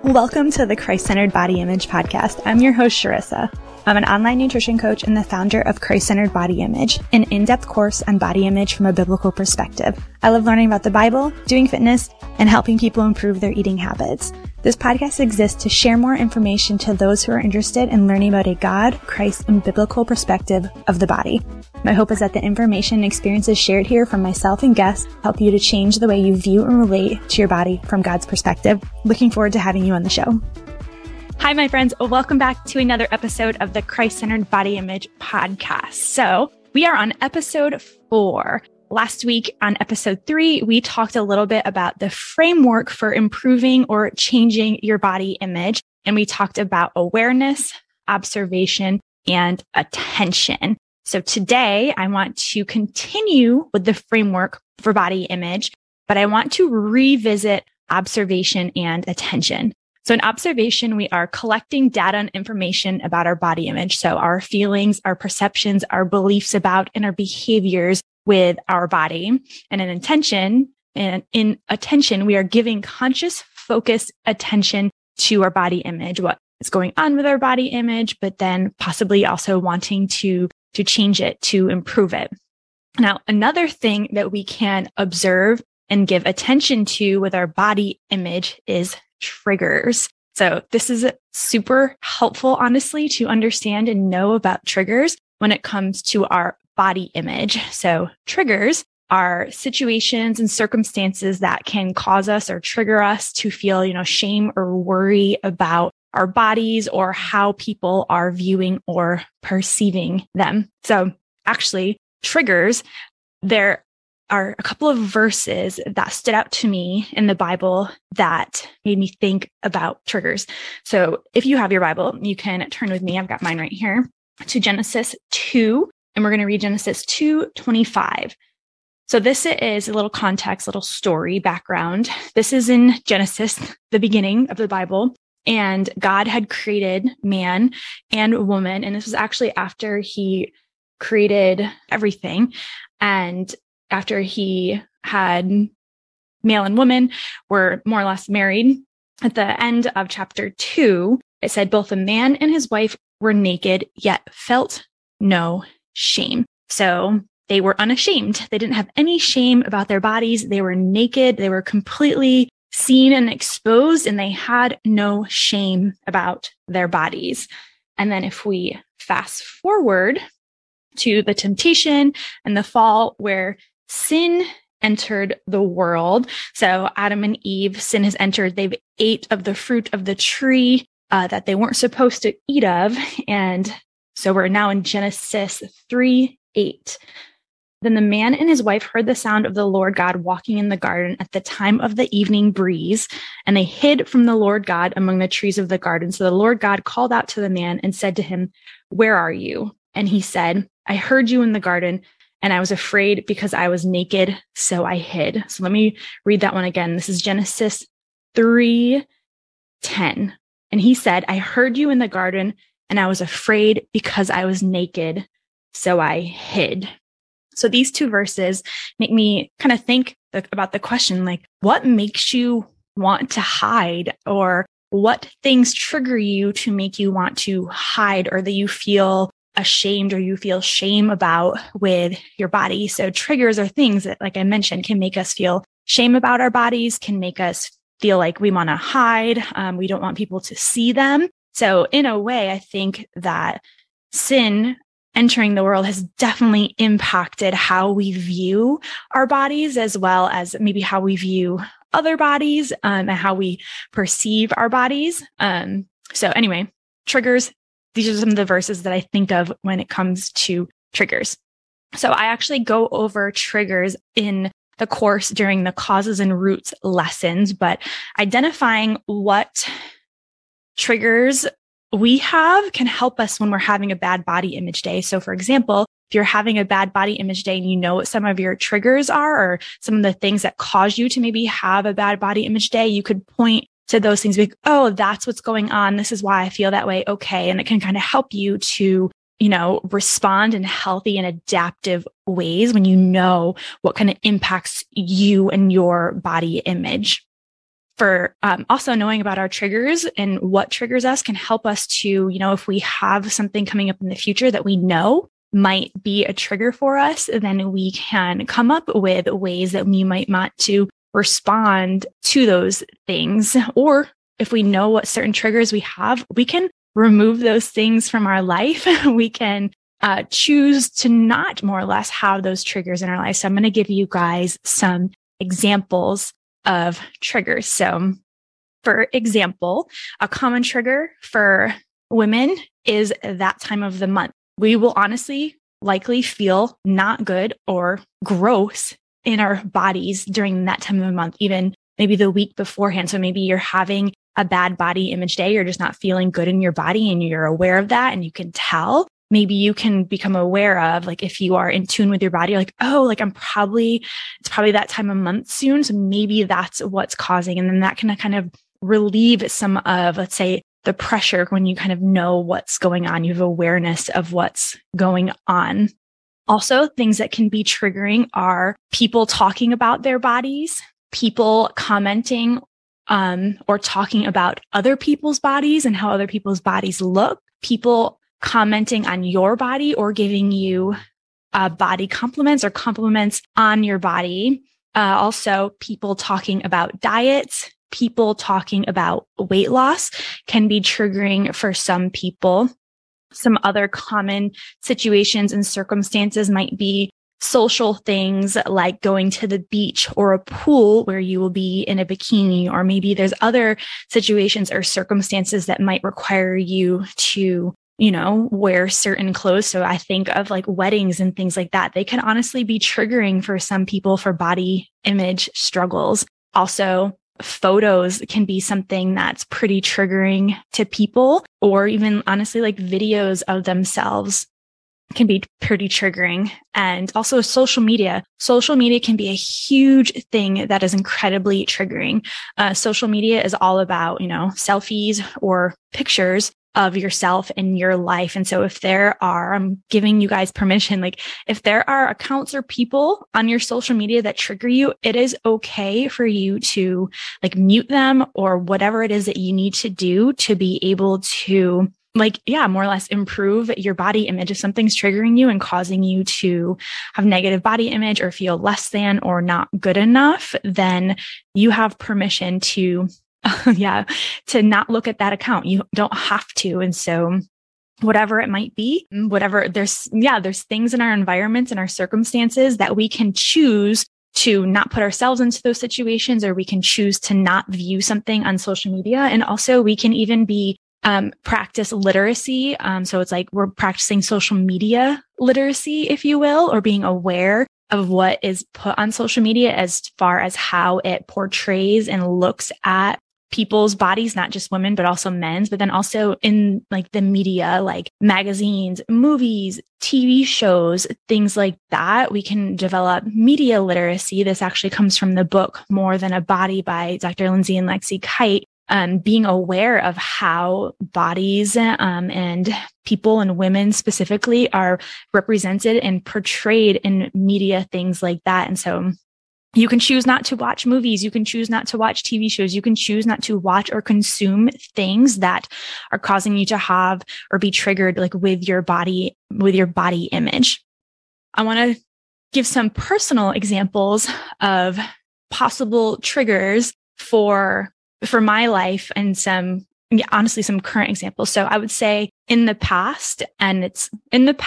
Welcome to the Christ-Centered Body Image Podcast. I'm your host, Sharissa. I'm an online nutrition coach and the founder of Christ-Centered Body Image, an in-depth course on body image from a biblical perspective. I love learning about the Bible, doing fitness, and helping people improve their eating habits. This podcast exists to share more information to those who are interested in learning about a God, Christ, and biblical perspective of the body. My hope is that the information and experiences shared here from myself and guests help you to change the way you view and relate to your body from God's perspective. Looking forward to having you on the show. Hi, my friends. Welcome back to another episode of the Christ-Centered Body Image Podcast. So we are on episode 4. Last week on episode 3, we talked a little bit about the framework for improving or changing your body image. And we talked about awareness, observation, and attention. So today I want to continue with the framework for body image, but I want to revisit observation and attention. So in observation, we are collecting data and information about our body image. So our feelings, our perceptions, our beliefs about, and our behaviors with our body. And in attention, we are giving conscious, focused attention to our body image, what is going on with our body image, but then possibly also wanting to change it, to improve it. Now, another thing that we can observe and give attention to with our body image is triggers. So this is super helpful, honestly, to understand and know about triggers when it comes to our body image. So triggers are situations and circumstances that can cause us or trigger us to feel, shame or worry about our bodies or how people are viewing or perceiving them. So actually, triggers, there are a couple of verses that stood out to me in the Bible that made me think about triggers. So if you have your Bible, you can turn with me. I've got mine right here to Genesis 2, and we're going to read Genesis 2:25. So this is a little context, little story background. This is in Genesis, the beginning of the Bible, and God had created man and woman. And this was actually after he created everything. And after he had male and woman were more or less married, at the end of chapter 2, it said both the man and his wife were naked, yet felt no shame. So they were unashamed. They didn't have any shame about their bodies. They were naked. They were completely seen and exposed, and they had no shame about their bodies. And then if we fast forward to the temptation and the fall where sin entered the world. So Adam and Eve, sin has entered. They've ate of the fruit of the tree that they weren't supposed to eat of. And so we're now in Genesis 3:8. Then the man and his wife heard the sound of the Lord God walking in the garden at the time of the evening breeze, and they hid from the Lord God among the trees of the garden. So the Lord God called out to the man and said to him, "Where are you?" And he said, "I heard you in the garden, and I was afraid because I was naked, so I hid." So let me read that one again. This is Genesis 3:10. And he said, "I heard you in the garden, and I was afraid because I was naked, so I hid." So these two verses make me kind of think about the question, like, what makes you want to hide, or what things trigger you to make you want to hide, or that you feel ashamed or you feel shame about with your body. So triggers are things that, like I mentioned, can make us feel shame about our bodies, can make us feel like we want to hide. We don't want people to see them. So in a way, I think that sin entering the world has definitely impacted how we view our bodies, as well as maybe how we view other bodies, and how we perceive our bodies. So anyway, triggers. These are some of the verses that I think of when it comes to triggers. So I actually go over triggers in the course during the causes and roots lessons, but identifying what triggers we have can help us when we're having a bad body image day. So for example, if you're having a bad body image day and you know what some of your triggers are, or some of the things that cause you to maybe have a bad body image day, you could point to those things, like, oh, that's what's going on. This is why I feel that way. Okay. And it can kind of help you to, respond in healthy and adaptive ways when you know what kind of impacts you and your body image. for also knowing about our triggers and what triggers us can help us to, if we have something coming up in the future that we know might be a trigger for us, then we can come up with ways that we might want to respond to those things. Or if we know what certain triggers we have, we can remove those things from our life. We can choose to not more or less have those triggers in our life. So I'm going to give you guys some examples of triggers. So for example, a common trigger for women is that time of the month. We will honestly likely feel not good or gross in our bodies during that time of the month, even maybe the week beforehand. So maybe you're having a bad body image day, you're just not feeling good in your body and you're aware of that and you can tell. Maybe you can become aware of, like, if you are in tune with your body, like, oh, like it's probably that time of month soon. So maybe that's what's causing. And then that can kind of relieve some of, let's say, the pressure when you kind of know what's going on. You have awareness of what's going on. Also, things that can be triggering are people talking about their bodies, people commenting or talking about other people's bodies and how other people's bodies look, people commenting on your body or giving you body compliments or compliments on your body. Also, people talking about diets, people talking about weight loss can be triggering for some people. Some other common situations and circumstances might be social things like going to the beach or a pool where you will be in a bikini, or maybe there's other situations or circumstances that might require you to wear certain clothes. So I think of like weddings and things like that. They can honestly be triggering for some people for body image struggles. Also, photos can be something that's pretty triggering to people, or even honestly, like videos of themselves can be pretty triggering. And also social media. Social media can be a huge thing that is incredibly triggering. Social media is all about, selfies or pictures of yourself and your life. And so if there are, I'm giving you guys permission, like if there are accounts or people on your social media that trigger you, it is okay for you to like mute them or whatever it is that you need to do to be able to more or less improve your body image. If something's triggering you and causing you to have negative body image or feel less than or not good enough, then you have permission to to not look at that account. You don't have to. And so whatever it might be, there's things in our environments and our circumstances that we can choose to not put ourselves into those situations, or we can choose to not view something on social media. And also we can even be practice literacy. So it's like we're practicing social media literacy, if you will, or being aware of what is put on social media as far as how it portrays and looks at people's bodies, not just women, but also men's, but then also in like the media, like magazines, movies, TV shows, things like that. We can develop media literacy. This actually comes from the book More Than a Body by Dr. Lindsay and Lexi Kite. Being aware of how bodies and people and women specifically are represented and portrayed in media, things like that. And so you can choose not to watch movies. You can choose not to watch TV shows. You can choose not to watch or consume things that are causing you to have or be triggered like with your body image. I want to give some personal examples of possible triggers for my life and some current examples. So I would say in the past, being in a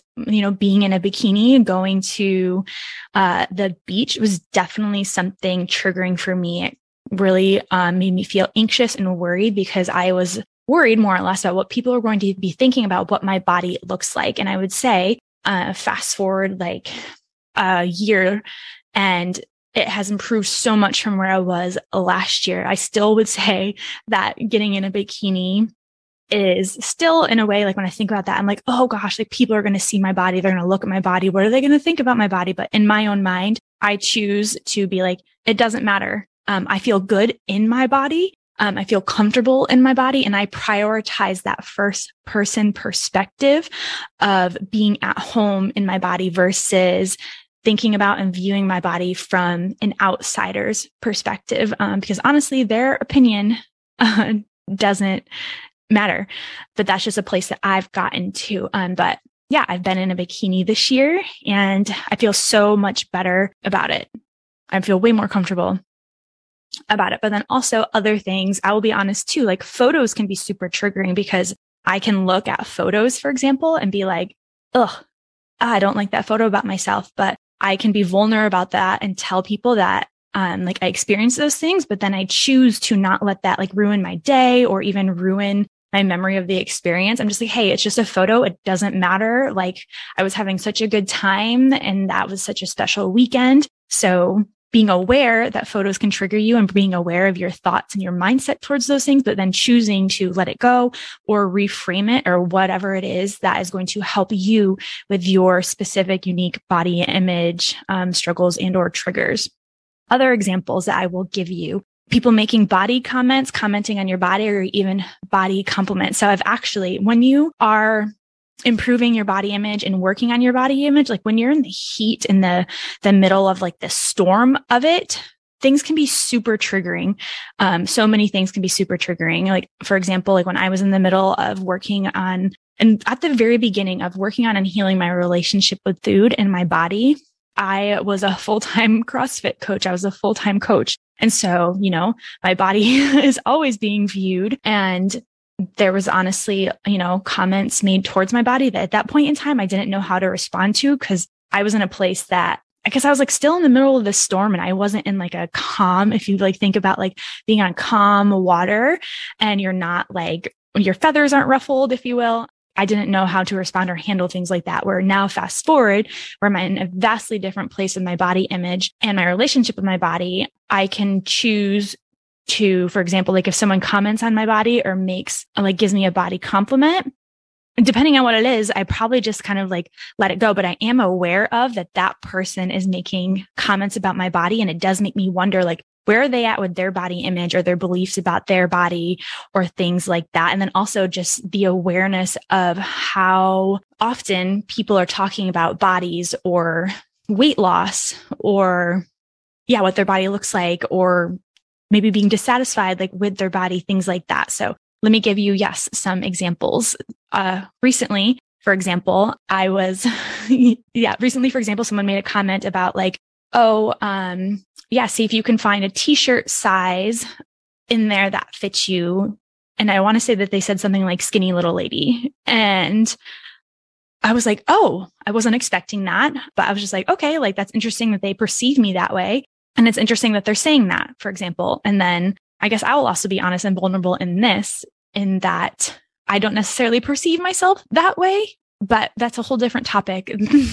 bikini, going to the beach was definitely something triggering for me. It really made me feel anxious and worried because I was worried more or less about what people are going to be thinking about what my body looks like. And I would say, fast forward like a year, and it has improved so much from where I was last year. I still would say that getting in a bikini is still, in a way, like when I think about that, I'm like, oh gosh, like people are going to see my body. They're going to look at my body. What are they going to think about my body? But in my own mind, I choose to be like, it doesn't matter. I feel good in my body. I feel comfortable in my body, and I prioritize that first person perspective of being at home in my body versus thinking about and viewing my body from an outsider's perspective, because honestly, their opinion doesn't matter. But that's just a place that I've gotten to. But yeah, I've been in a bikini this year and I feel so much better about it. I feel way more comfortable about it. But then also other things, I will be honest too, like photos can be super triggering because I can look at photos, for example, and be like, ugh, I don't like that photo about myself, but I can be vulnerable about that and tell people that like I experienced those things, but then I choose to not let that like ruin my day or even ruin my memory of the experience. I'm just like, hey, it's just a photo. It doesn't matter. Like I was having such a good time and that was such a special weekend. So being aware that photos can trigger you and being aware of your thoughts and your mindset towards those things, but then choosing to let it go or reframe it or whatever it is that is going to help you with your specific, unique body image struggles and or triggers. Other examples that I will give you, people making body comments, commenting on your body, or even body compliments. So I've actually, when you are improving your body image and working on your body image, like when you're in the heat, in the middle of like the storm of it, things can be super triggering. So many things can be super triggering. Like, for example, like when I was in the middle of working on, and at the very beginning of working on and healing my relationship with food and my body, I was a full-time CrossFit coach. I was a full-time coach. And so, you know, my body is always being viewed. And there was honestly, you know, comments made towards my body that at that point in time, I didn't know how to respond to because I was in a place that I guess I was like still in the middle of the storm and I wasn't in like a calm, if you like think about like being on calm water and you're not like, your feathers aren't ruffled, if you will. I didn't know how to respond or handle things like that. Where now fast forward, where I'm in a vastly different place with my body image and my relationship with my body, I can choose to, for example, like if someone comments on my body or gives me a body compliment, depending on what it is, I probably just kind of like let it go. But I am aware of that person is making comments about my body. And it does make me wonder, like, where are they at with their body image or their beliefs about their body or things like that? And then also just the awareness of how often people are talking about bodies or weight loss or what their body looks like, or maybe being dissatisfied like with their body, things like that. So let me give you, some examples. Recently, for example, someone made a comment about like, see if you can find a t-shirt size in there that fits you. And I want to say that they said something like skinny little lady. And I was like, oh, I wasn't expecting that, but I was just like, okay, like that's interesting that they perceive me that way. And it's interesting that they're saying that, for example. And then I guess I will also be honest and vulnerable in that I don't necessarily perceive myself that way, but that's a whole different topic.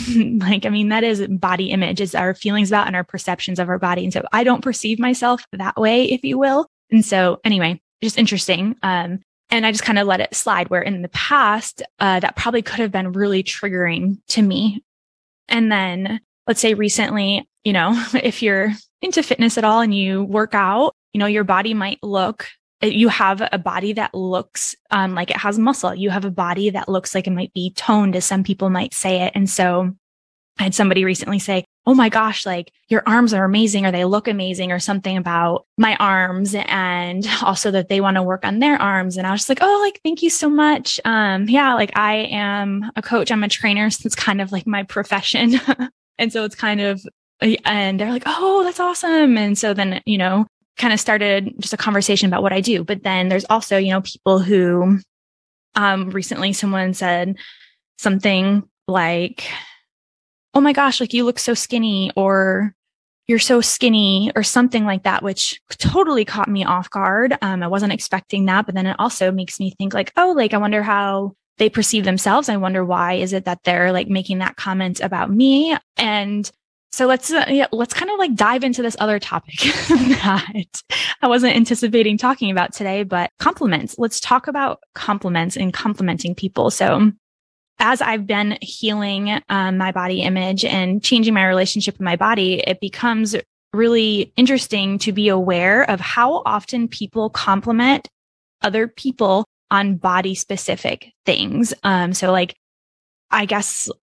That is body image, is our feelings about and our perceptions of our body. And so I don't perceive myself that way, if you will. And so anyway, just interesting. And I just kind of let it slide, where in the past, that probably could have been really triggering to me. And then let's say recently, if you're into fitness at all and you work out, your body might you have a body that looks like it has muscle. You have a body that looks like it might be toned, as some people might say it. And so I had somebody recently say, oh my gosh, like your arms are amazing, or they look amazing, or something about my arms, and also that they want to work on their arms. And I was just like, oh, like, thank you so much. Like I am a coach. I'm a trainer. So it's kind of like my profession. And so it's kind of, and they're like, oh, that's awesome. And so then, kind of started just a conversation about what I do. But then there's also, people who, recently someone said something like, oh my gosh, like you look so skinny, or you're so skinny, or something like that, which totally caught me off guard. I wasn't expecting that, but then it also makes me think like, oh, like I wonder how they perceive themselves. I wonder why is it that they're like making that comment about me. And so let's kind of like dive into this other topic that I wasn't anticipating talking about today, but compliments. Let's talk about compliments and complimenting people. So as I've been healing my body image and changing my relationship with my body, it becomes really interesting to be aware of how often people compliment other people on body specific things. So like, I guess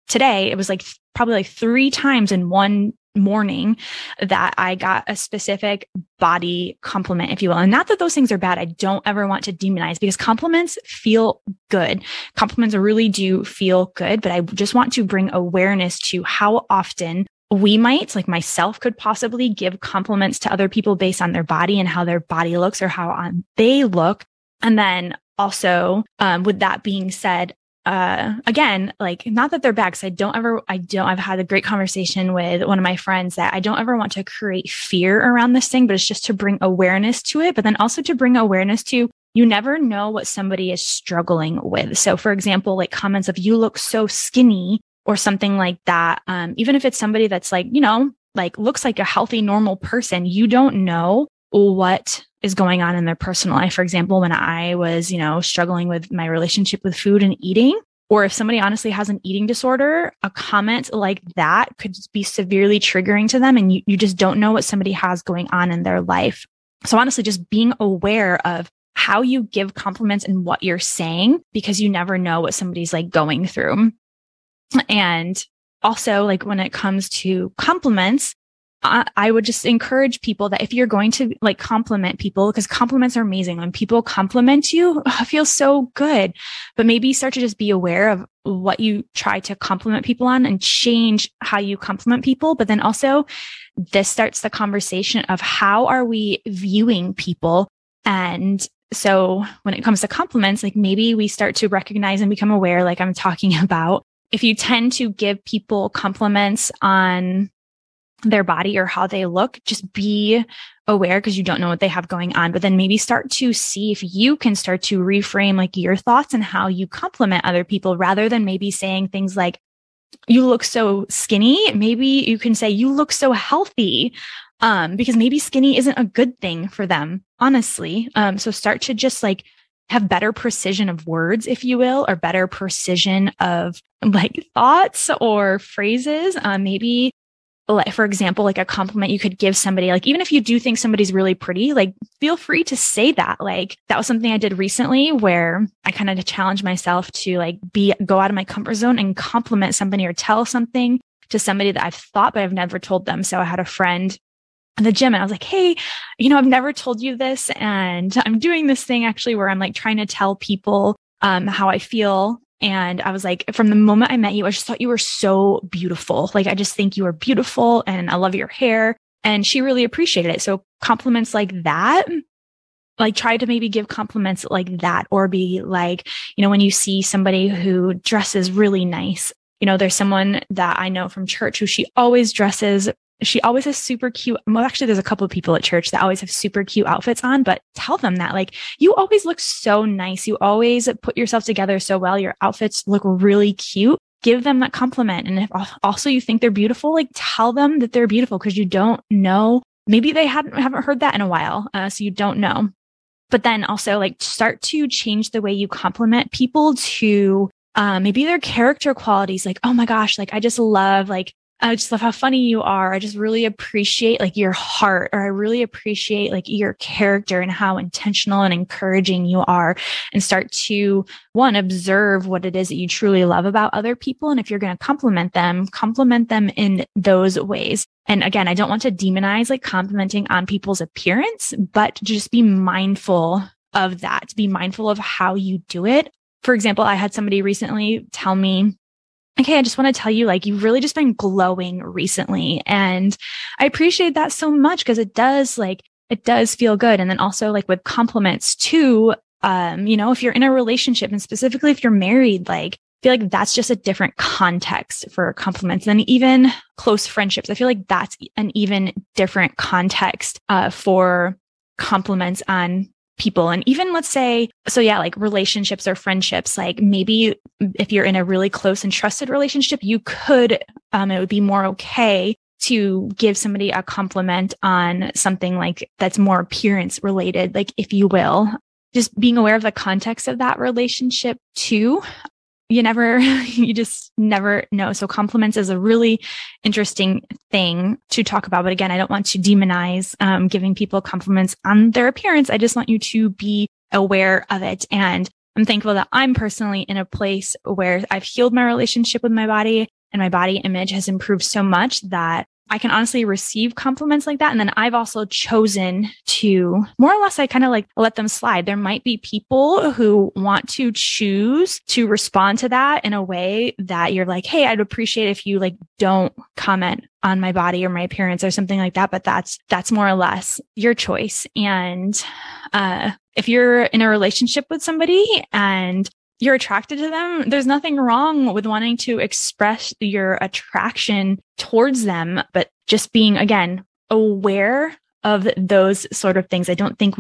today, it was like probably like 3 times in one morning that I got a specific body compliment, if you will. And not that those things are bad. I don't ever want to demonize, because compliments feel good. Compliments really do feel good, but I just want to bring awareness to how often we might, like myself, could possibly give compliments to other people based on their body and how their body looks or how they look. And then also, with that being said, again, like, not that they're bad, because I've had a great conversation with one of my friends that I don't ever want to create fear around this thing, but it's just to bring awareness to it, but then also to bring awareness to, you never know what somebody is struggling with. So for example, like comments of, you look so skinny or something like that. Even if it's somebody that's like, like looks like a healthy, normal person, you don't know what is going on in their personal life. For example, when I was, struggling with my relationship with food and eating, or if somebody honestly has an eating disorder, a comment like that could be severely triggering to them. And you just don't know what somebody has going on in their life. So honestly, just being aware of how you give compliments and what you're saying, because you never know what somebody's like going through. And also, like, when it comes to compliments, I would just encourage people that if you're going to like compliment people, because compliments are amazing. When people compliment you, it feels so good, but maybe start to just be aware of what you try to compliment people on and change how you compliment people. But then also, this starts the conversation of how are we viewing people? And so when it comes to compliments, like, maybe we start to recognize and become aware, like I'm talking about, if you tend to give people compliments on their body or how they look, just be aware, because you don't know what they have going on. But then maybe start to see if you can start to reframe like your thoughts and how you compliment other people, rather than maybe saying things like, you look so skinny. Maybe you can say, you look so healthy. Because maybe skinny isn't a good thing for them, honestly. So start to just like have better precision of words, if you will, or better precision of like thoughts or phrases. Maybe, for example, like a compliment you could give somebody, like, even if you do think somebody's really pretty, like, feel free to say that. Like, that was something I did recently where I kind of challenged myself to like go out of my comfort zone and compliment somebody or tell something to somebody that I've thought, but I've never told them. So I had a friend in the gym and I was like, hey, I've never told you this. And I'm doing this thing actually where I'm like trying to tell people, how I feel. And I was like, from the moment I met you, I just thought you were so beautiful. Like, I just think you are beautiful and I love your hair. And she really appreciated it. So compliments like that, like, try to maybe give compliments like that, or be like, when you see somebody who dresses really nice, there's someone that I know from church who she always has super cute. Well, actually, there's a couple of people at church that always have super cute outfits on, but tell them that, like, you always look so nice. You always put yourself together so well. Your outfits look really cute. Give them that compliment. And if also you think they're beautiful, like, tell them that they're beautiful, because you don't know. Maybe they haven't heard that in a while. So you don't know. But then also, like, start to change the way you compliment people to, maybe their character qualities. Like, oh my gosh, like, I just love how funny you are. I just really appreciate like your heart, or I really appreciate like your character and how intentional and encouraging you are, and start to observe what it is that you truly love about other people. And if you're going to compliment them in those ways. And again, I don't want to demonize like complimenting on people's appearance, but just be mindful of that. Be mindful of how you do it. For example, I had somebody recently tell me, okay, I just want to tell you, like, you've really just been glowing recently. And I appreciate that so much, because it does feel good. And then also, like, with compliments too, if you're in a relationship, and specifically if you're married, like, I feel like that's just a different context for compliments than even close friendships. I feel like that's an even different context, for compliments on people. And even let's say, like relationships or friendships, like maybe if you're in a really close and trusted relationship, you could, it would be more okay to give somebody a compliment on something like that's more appearance related, like, if you will, just being aware of the context of that relationship too. You just never know. So compliments is a really interesting thing to talk about. But again, I don't want to demonize giving people compliments on their appearance. I just want you to be aware of it. And I'm thankful that I'm personally in a place where I've healed my relationship with my body. and my body image has improved so much that I can honestly receive compliments like that. And then I've also chosen to more or less, I kind of like let them slide. There might be people who want to choose to respond to that in a way that you're like, hey, I'd appreciate if you like don't comment on my body or my appearance or something like that. But that's more or less your choice. And, if you're in a relationship with somebody and you're attracted to them, there's nothing wrong with wanting to express your attraction towards them, but just being, again, aware of those sort of things. I think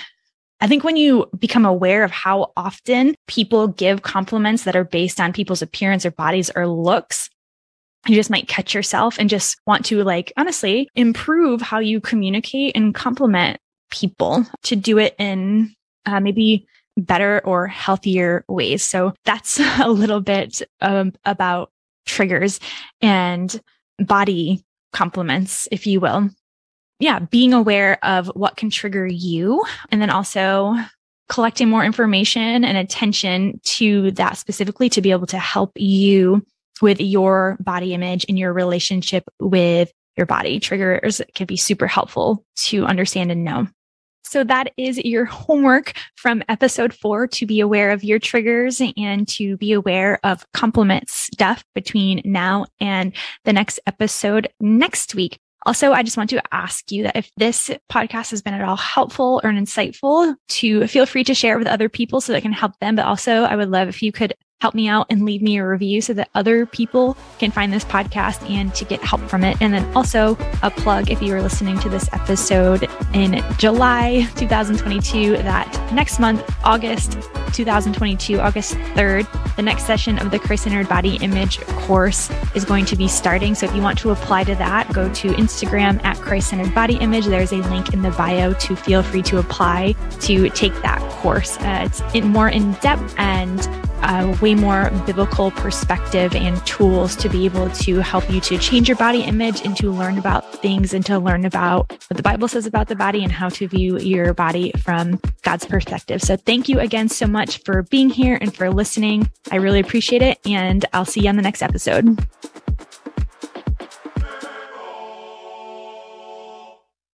when you become aware of how often people give compliments that are based on people's appearance or bodies or looks, you just might catch yourself and just want to like, honestly, improve how you communicate and compliment people to do it in maybe better or healthier ways. So that's a little bit about triggers and body compliments, if you will. Yeah, being aware of what can trigger you, and then also collecting more information and attention to that specifically to be able to help you with your body image and your relationship with your body. Triggers can be super helpful to understand and know. So that is your homework from episode 4, to be aware of your triggers and to be aware of compliment stuff between now and the next episode next week. Also, I just want to ask you that if this podcast has been at all helpful or insightful, to feel free to share it with other people so that it can help them. But also, I would love if you could help me out and leave me a review so that other people can find this podcast and to get help from it. And then also a plug, if you are listening to this episode in July 2022, that next month, August 2022, August 3rd, the next session of the Christ-Centered Body Image course is going to be starting. So if you want to apply to that, go to Instagram at Christ-Centered Body Image. There's a link in the bio to feel free to apply to take that course. It's more in depth and way more biblical perspective and tools to be able to help you to change your body image and to learn about things and to learn about what the Bible says about the body and how to view your body from God's perspective. So thank you again so much for being here and for listening. I really appreciate it. And I'll see you on the next episode.